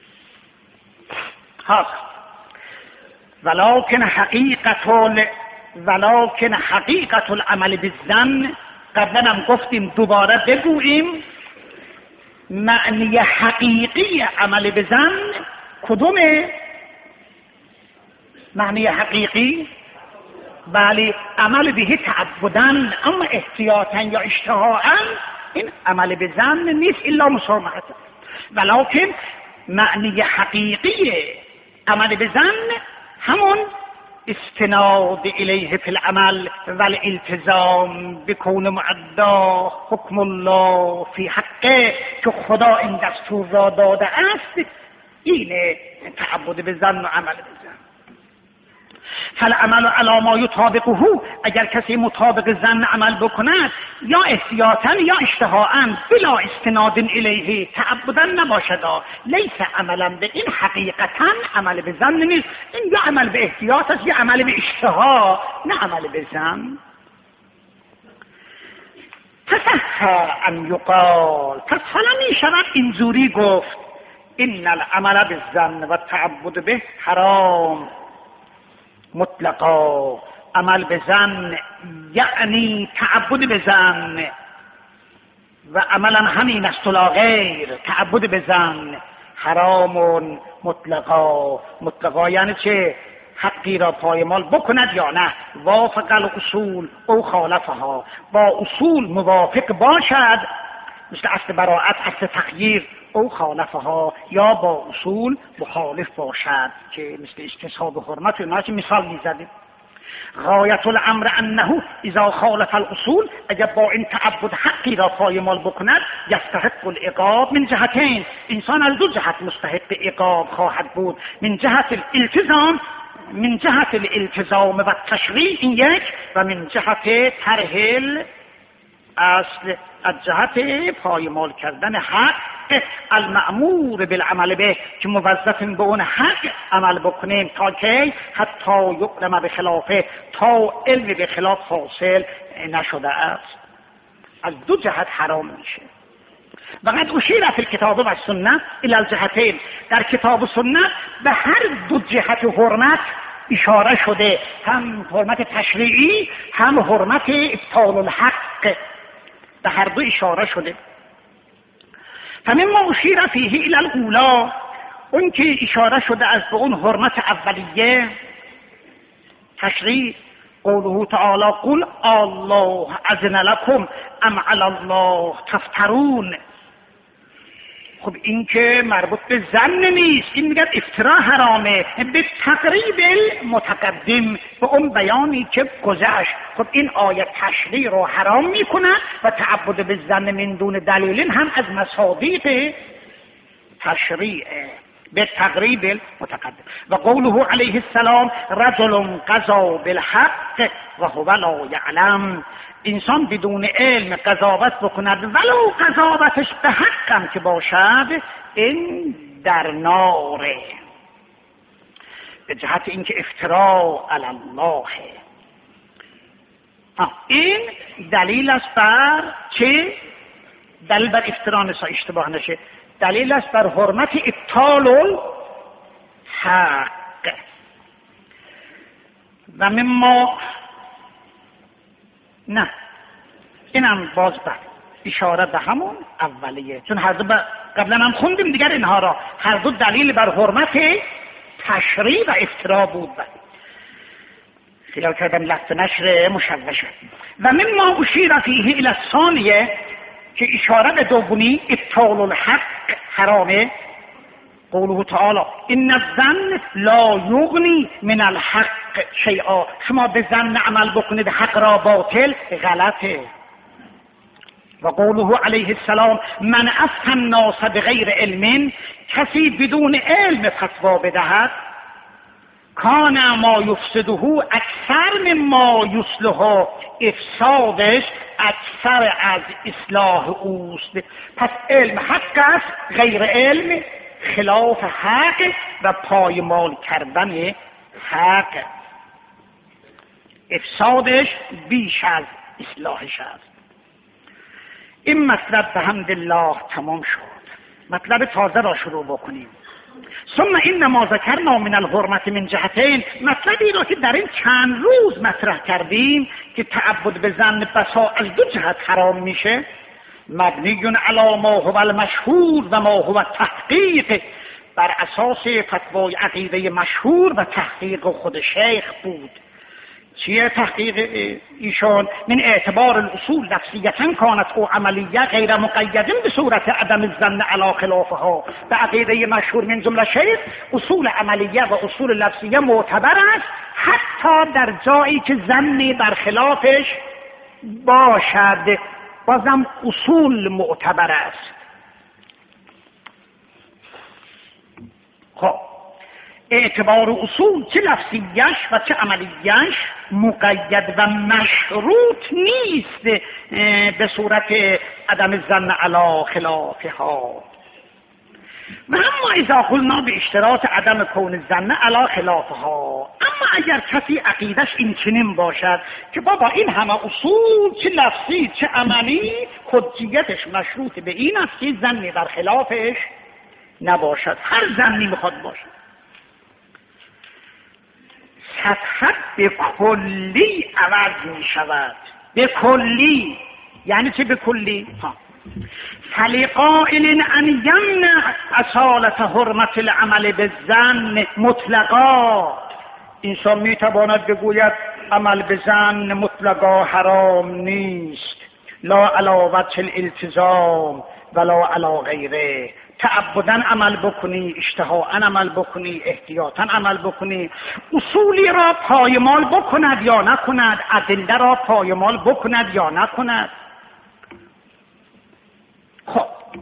ها ولکن حقیقت ولکن حقیقت العمل بالظن، قبلا هم گفتیم دوباره بگوییم، معنی حقیقی عمل به زن کدومه؟ معنی حقیقی بله عمل به تعبدن، اما احتیاطا یا اشتهاء این عمل به زن نیست الا مسامحت. ولکن معنی حقیقی عمل به زن همون استناد الیه فی العمل و الالتزام بکون معدا حکم الله فی حقه، که خدا این دستور را داده است. اینه تعبد به زن و عمل به زن. فالعمل علی ما یطابقه، اگر کسی مطابق زن عمل بکند یا احتیاطا یا اشتهاء بلا استناد الیه، تعبدا نباشد، لیس عملا به این، حقیقتا عمل به زن نیست. این یا عمل به احتیاط است یا عمل به اشتهاء، نه عمل به زن. فصح ان یقال، پس حالا می شود اینجوری گفت ان العمل بالظن و التعبد به حرام مطلقا، عمل به زن یعنی تعبد به زن و عملا همین است لا غیر، تعبد به زن حرام مطلقا. مطلقا یعنی چه؟ حقی را پایمال بکند یا نه، وافق الاصول او خالفها، با اصول موافق باشد مثل اصل براءت، اصل تخییر، او خالفها، یا با اصول مخالف باشد که مثل استصحاب حرمت و اینا که مثال میزدیم. غایت الامر انه اذا خالف الاصول، اگر با این تعبد حقی را پایمال بکند، یستحق العقاب من جهتین، انسان از دو جهت مستحق عقاب خواهد بود. من جهت الالتزام، من جهت الالتزام و تشریع این یک، و من جهت ترهل اصل، از جهت پایمال کردن حق المأمور بالعمل به، که موظفیم به اون حق عمل بکنیم تا که حتی یعلم به خلافه، تا علم به خلاف حاصل نشده است. از دو جهت حرام میشه. وقد اشیر فی الکتاب و سنت الی الجهتین، در کتاب و سنت به هر دو جهت حرمت اشاره شده، هم حرمت تشریعی هم حرمت ابطال الحق، به هر دو اشاره شده. فمما اشیر فیه الی الاولی، اون که اشاره شده از به اون حرمت اولیه تشریع، قوله تعالی قل الله اذن لكم ام علی الله تفترون. خب این که مربوط به زن نیست، این میگه افترا حرامه، به تقریب المتقدم، به اون بیانی که گذشت. خب این آیه تشریع رو حرام میکند و تعبد به زن من دون دلیل هم از مصادیق تشریع. به تقریب المتقدم. و قوله علیه السلام رجل قضا بالحق و هو لا یعلم، انسان بدون علم قضاوت بکند ولو قضاوتش به حقم که باشد، این در ناره، به جهت اینکه افترا علی الله. این دلیل است بر چه؟ دلیل بر افترا نسا اشتباه نشه، دلیل است بر حرمت ابطال الحق. و مما نه اینم باز بر اشاره به همون اولیه، چون هر دو قبلا هم خوندیم دیگر اینها را، هر دو دلیل بر حرمت تشریع و افترا بود. خیال کردم لفظ نشر مشوشه. و مما اشیر فیه الی الثانیه، که اشاره به دومی ابطال الحق حرامه، قوله تعالی ان الظن لا یغنی من الحق شیئا، شما به ظن عمل بکنید حق را باطل، غلطه. و قوله علیه السلام من افتى الناس بغیر علم، کسی بدون علم فتوا بدهد، کان ما یفسده اکثر مما یصلحه، افسادش اکثر از اصلاح اوست. پس علم حق است، غیر علم خلاف حق و پایمال کردن حق، افسادش بیش از اصلاحش است. این مطلب به حمد الله تمام شد. مطلب تازه را شروع بکنیم. ثم این ما ذکرنا من الحرمت من جهتین، مطلبی را که در این چند روز مطرح کردیم که تعبد به ظن بسا از دو جهت حرام میشه، مبنی علی ما هو المشهور و ما هو تحقیق، بر اساس فتوای عقیده مشهور و تحقیق خود شیخ بود. چیه تحقیق ایشان؟ من اعتبار الاصول لفظیتاً کانت او عملیه غیر مقیدن به صورت عدم الظن علی خلافها. به عقیده مشهور من جمله شیخ اصول عملیه و اصول لفظیه معتبر است، حتی در جایی که ظنی بر خلافش باشد بازم اصول معتبر است. خب اعتبار اصول چه لفظیش و چه عملیش مقید و مشروط نیست به صورت عدم الظن علی خلافها. و اما اذا قلنا به اشتراط عدم کون الظن علی خلافها، اما اگر کسی عقیدش این چنین باشد که بابا این همه اصول چه لفظی چه عملی حجیتش مشروط به این است که ظنی بر خلافش نباشد، هر ظنی میخواد باشد، سطحت به کلی عوض می شود. به کلی یعنی چه به کلی؟ ها فلقائل ان یمنع اصالت حرمت العمل بالظن مطلقا، انسان می تواند بگوید عمل به ظن مطلقا حرام نیست، لا علی وجه الالتزام ولا علی غیره، تعبدن عمل بکنی، اشتهاءن عمل بکنی، احتیاطاً عمل بکنی، اصولی را پایمال بکند یا نکند، ادله را پایمال بکند یا نکند. خب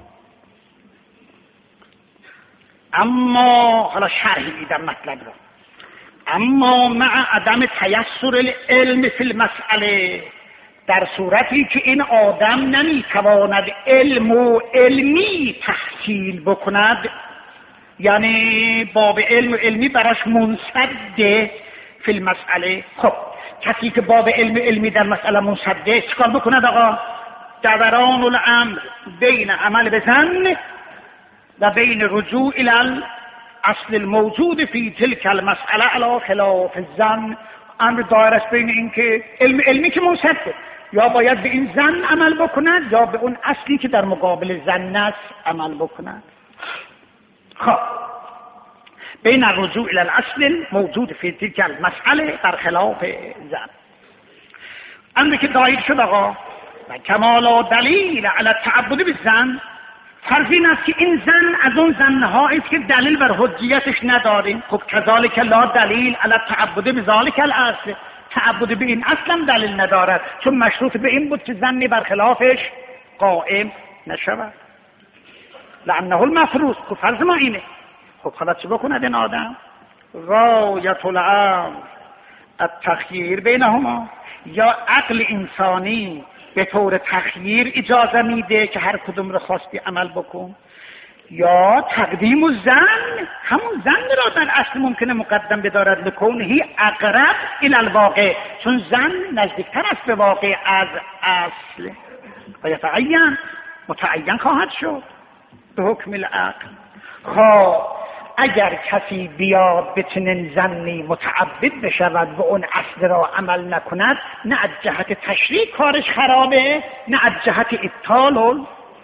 اما حالا شرحی میدم مطلب را. اما مع عدم تیسر العلم فی المسئله، در صورتی که این آدم نمیتواند علم و علمی تحصیل بکند، یعنی باب علم و علمی براش منسده فی المسئله. خب کسی که باب علم و علمی در مسئله منسده، چکار بکند آقا؟ دوران الامر بین عمل به ظن و بین رجوع الی اصل الموجود فی تلک المسئله علی خلاف الظن. امر دایر است بین این که علم علمی که منسده، یا باید به این ظن عمل بکند یا به اون اصلی که در مقابل ظن است عمل بکند. خب بین الرجوع الى الاصل موجود فی تلک المسئله در خلاف ظن. امری که دایر شد آقا و کمال دلیل علی التعبد بالظن، فرض این است که این ظن از اون ظن‌هایی است که دلیل بر حجیتش نداریم. خب کذالک لا دلیل علی التعبد بذالک الاصل، تعبد به این اصلا دلیل ندارد، چون مشروط به این بود که ظنی بر خلافش قائم نشود، لعنه المفروض. خب فرض ما اینه خب حالا چه بکند این آدم؟ غایت الامر التخییر بینهما، یا عقل انسانی به طور تخییر اجازه میده که هر کدوم رو خواستی عمل بکن، یا تقدیم و زن، همون زن را در اصل ممکنه مقدم بدارد لکونهی اقرب الی الواقع، چون زن نزدیکتر است به واقع از اصل. و یتعین، متعین خواهد شد به حکم العقل. خب اگر کسی بیاد به چنین زنی متعبد بشود و اون اصل را عمل نکند، نه از جهت تشریع کارش خرابه، نه از جهت ابطال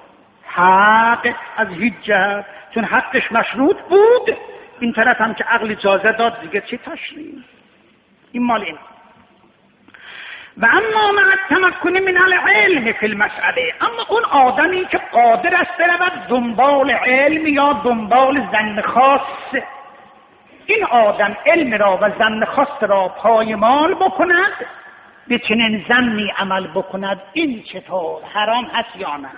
حق از هیچ جهت، چون حقش مشروط بود، این طرف هم که عقل اجازه داد، دیگه چه تشریع؟ این مال این. و اما مع التمکن من العلم فی المسئله، اما اون آدمی که قادر است برود دنبال علم یا دنبال ظن خاص، این آدم علم را و ظن خاص را پایمال بکند، به چنین ظنی عمل بکند، این چطور حرام هست یا نه؟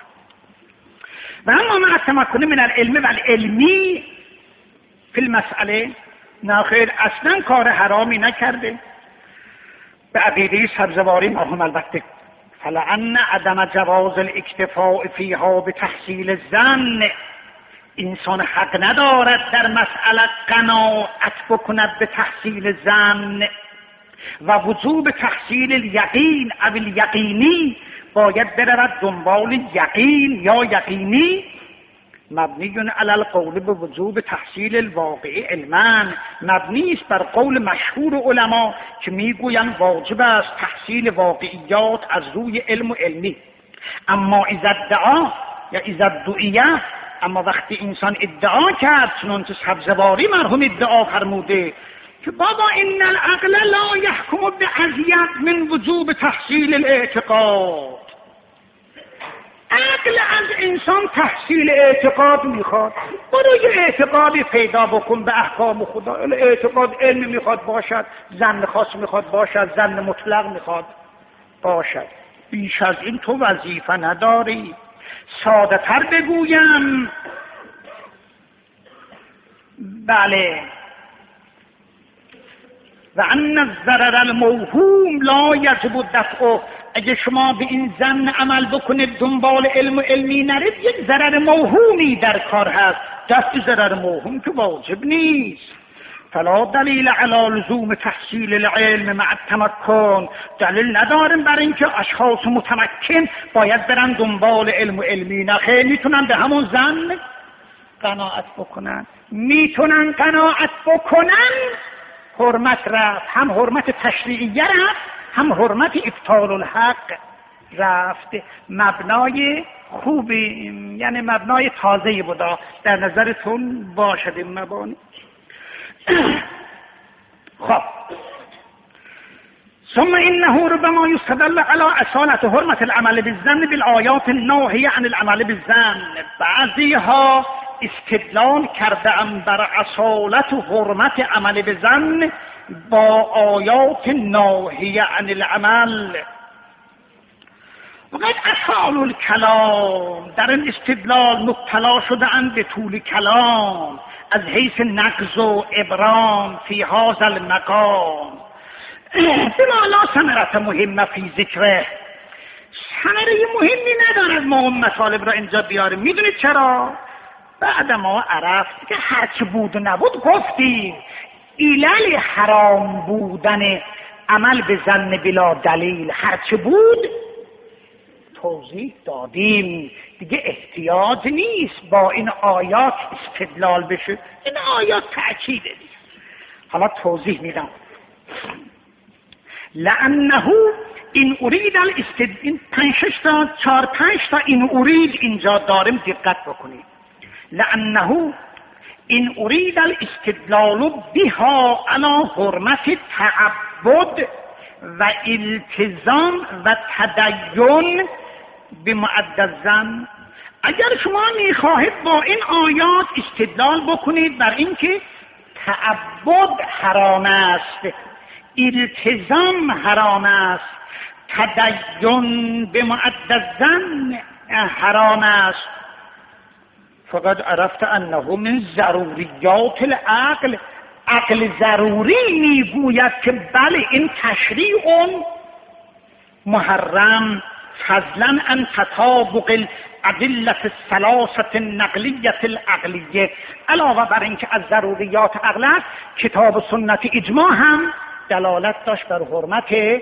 و اما مع التمکن من العلم و العلمی فی المسئله، نه خیر، اصلا کار حرامی نکرده. به عقیده سبزواری مرحوم البته فلعن عدم جواز الاکتفاء فیها به تحصیل الظن، انسان حق ندارد در مسئله قناعت بکند به تحصیل ظن، و وجوب تحصیل الیقین او الیقینی، باید برود دنبال یقین یا یقینی، مبنی علی القول به وجوب تحصیل الواقع علما، مبنی است بر قول مشهور علما که میگویند واجب است تحصیل واقعیات از روی علم و علمی. اما اذا ادعا یا اذا ادعیه، اما وقتی انسان ادعا کرد، چنانچه سبزواری مرحوم ادعا فرموده که بابا ان العقل لا يحكم بعزیت من وجوب تحصیل الاعتقاد، عقل از انسان تحصیل اعتقاد میخواد، برو یه اعتقادی پیدا بکن به احکام خدا. اعتقاد علم میخواد باشد، ظن خاص میخواد باشد، ظن مطلق میخواد باشد، بیش از این تو وظیفه نداری. ساده تر بگویم، بله، و ان الضرر الموهوم لا یجب دفعه، اگه شما به این ظن عمل بکنید دنبال علم و علمی نرید، یک ضرر موهومی در کار هست، دفع ضرر موهوم که واجب نیست. فلا دلیل علی لزوم تحصیل العلم مع التمکن، دلیل نداریم برای اینکه اشخاص متمکن باید برن دنبال علم و علمی، نه خیلی میتونن به همون ظن قناعت بکنن، میتونن قناعت بکنن، حرمت رفت، هم حرمت تشریعیه رفت، هم حرمت ابطال الحق رفت. مبنای خوبی، یعنی مبنای تازه‌ای بودا در نظرتون باشد این مبانی. خب ثم انه ربما يستدل على اصالة حرمة العمل بالظن بالآيات الناهية عن العمل بالظن، بعضیها استدلال کردم بر اصالت و حرمت عمل بظن با آیات ناهیه عن العمل. وقد اصال الکلام در این استدلال مبتلا شده اند به طول کلام از حیث نقض و ابرام فی هذا المقام، بما لا ثمرة مهمه فی ذکره، ثمره مهمی ندارد ما اون مطالب را اینجا بیاریم. میدونید چرا؟ بعد ما عرفت که هرچی بود و نبود گفتیم، علل حرام بودن عمل به ظن بلا دلیل هرچی بود توضیح دادیم، دیگه احتیاج نیست با این آیات استدلال بشه، این آیات تأکیده. حالا توضیح میدم. لانه این ارید الاستدلال، این پنج شش تا چهار پنج تا این ارید اینجا داریم، دقت بکنید. لانه این ارید الاستدلال بها علی حرمت تعبد و التزام و تدین بمعد الظن. اگر شما میخواهید با این آیات استدلال بکنید بر اینکه تعبد حرام است، التزام حرام است، تدین بمعد الظن حرام است، فقد عرفت انه من ضروریات العقل. عقل ضروری میگوید که بله این تشریع محرم فضلا عن تطابق الادله الثلاثه النقلیه العقلیه، علاوه بر اینکه از ضروریات عقل است، کتاب و سنت اجماع هم دلالت داشت بر حرمت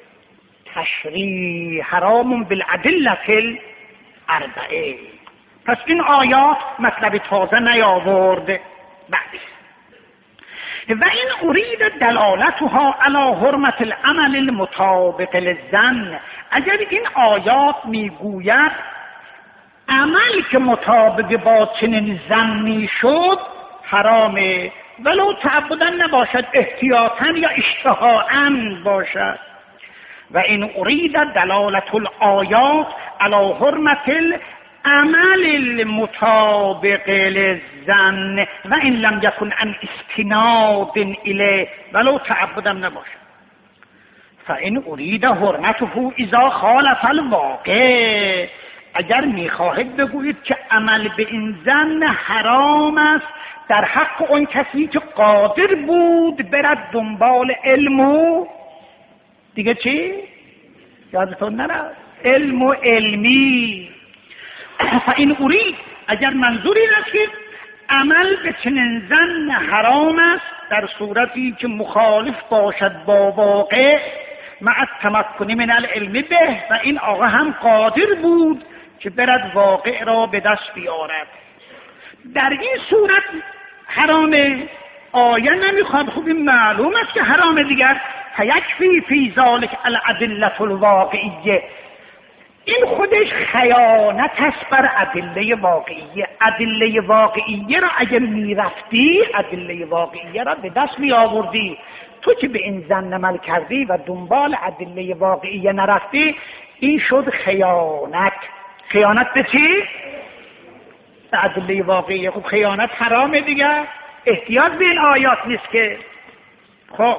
تشریع حرام بالادله الاربعه. پس این آیات مطلب تازه نیاورد. بعد و این ارید دلالتها علی حرمت العمل المطابق للظن. اگر این آیات میگوید عمل که مطابق با چنین ظنی شد حرامه، ولو تعبدا نباشد، احتیاطا یا اشتهاء باشد. و این ارید دلالت الآیات علی حرمت عمل المطابق للظن و این لم یکن عن استناد الیه ولو تعبدا نباشد. فإن ارید حرمته اذا خالف الواقع. اگر میخواهید بگویید که عمل به این ظن حرام است در حق اون کسی که قادر بود برد دنبال علمو دیگه چی؟ یادتون نرفت علم و علمی. فإن ارید، اگر منظور این است که عمل به چنین ظن حرام است در صورتی که مخالف باشد با واقع مع التمکن من العلم به، و این آقا هم قادر بود که برد واقع را به دست بیارد، در این صورت حرامه. آیه نمیخواد، خوب این معلوم است که حرامه دیگر. فیکفی فی ذلک الادله الواقعیه. این خودش خیانت است بر ادله واقعیه. ادله واقعیه را اگر میرفتی، ادله واقعیه را به دست می آوردی. تو که به این ظن عمل کردی و دنبال ادله واقعیه نرفتی، این شد خیانت. خیانت به چی؟ به ادله واقعیه. خب خیانت حرامه دیگر، احتیاط به این آیات نیست که. خب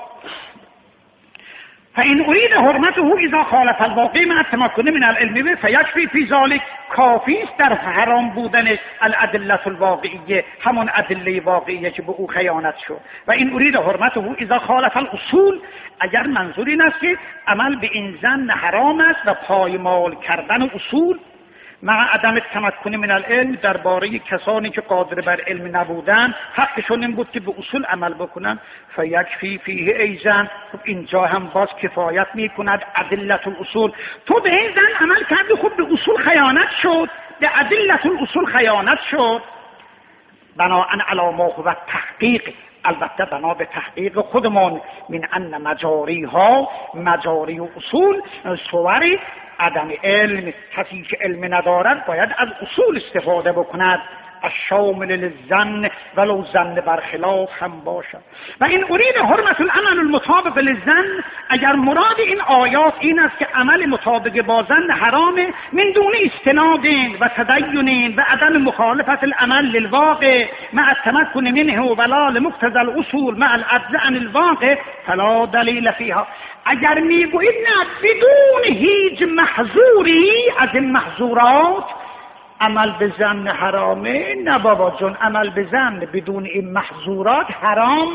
فإن ارید حرمته اذا خالف الواقع مع التمکن من العلم به فیکفی فی ذلک. کافی است در حرام بودن الادله الواقعیه، همون ادله واقعیه که به او خیانت شد. و این ارید حرمته اذا خالف الاصول. اگر منظور این است که عمل به این ظن حرام است و پایمال کردن اصول مع عدم التمکن من العلم، درباره کسانی که قادر بر علم نبودن حقشون این بود که به اصول عمل بکنن. فیکفی فیه ایزن. خب اینجا هم باز کفایت میکند ادله الاصول. تو به این زن عمل کردی، خب به اصول خیانت شد، به ادله الاصول خیانت شد. بناءً علی ما هو تحقیق، البته بنا به تحقیق خودمون، من ان مجاری ها مجاری و اصول صوری عدم علم. کسی که علم ندارد باید از اصول استفاده بکند، الشامل للظن ولو ظن برخلاف هم باشد. و این ارید حرمت العمل المطابق للظن. اگر مراد این آیات این است که عمل مطابق با ظن حرامه من دون استناد و تدین و عدم مخالفت العمل للواقع مع التمکن منه ولا لمقتضى الاصول مع العجز عن الواقع فلا دلیل فیها. اگر میگویید نه بدون هیچ محظوری از این محظورات عمل به ظن حرامه، نه بابا جون، عمل به ظن بدون این محظورات حرام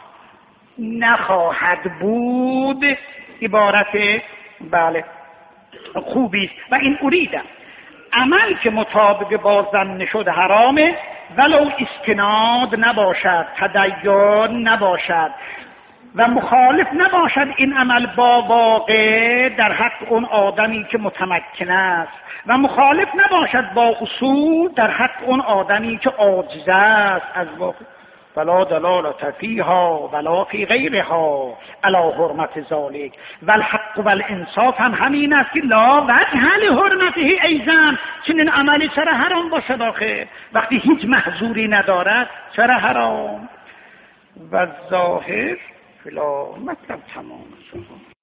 نخواهد بود. عبارت بله خوبی است. و این اریده عمل که مطابق با ظن شد حرامه ولو استناد نباشد، تدین نباشد و مخالف نباشد این عمل با واقع در حق اون آدمی که متمکن است، و مخالف نباشد با اصول در حق اون آدمی که عاجز است از واقع. فلا دلالت فیها ولا فی غیرها علی حرمت ذالک. و الحق و الانصاف هم همین است که لا وجه لحرمته ایضا. چنین عملی چرا حرام باشد آخه؟ وقتی هیچ محظوری ندارد چرا حرام؟ و ظاهر فلا مطلب تمام شد.